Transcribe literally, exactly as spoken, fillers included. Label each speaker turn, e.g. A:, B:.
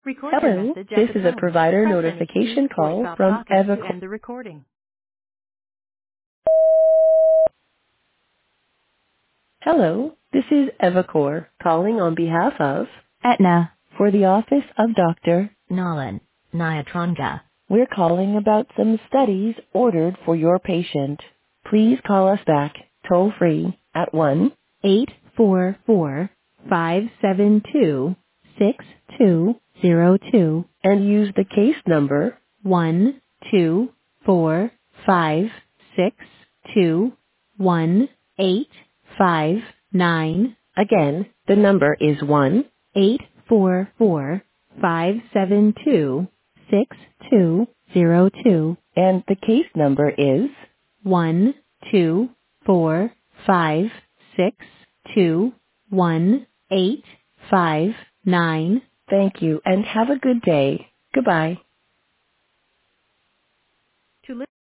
A: Record your
B: Hello,
A: message
B: this
A: at the
B: is a
A: tone.
B: provider
A: Press any key
B: notification
A: or
B: call
A: stop
B: from
A: talking to
B: Evacor.
A: end the recording.
B: Hello, this is Evacor calling on behalf of Aetna for the office of Doctor Nalan Nyatranga. We're calling about some studies ordered for your patient. Please call us back toll free at one eight four four, five seven two, six two zero two and use the case number one two four five six two one eight five nine. Again, the number is one eight four four five seven two six two zero two and the case number is one two four five six two one eight five nine. Thank you and have a good day. Goodbye.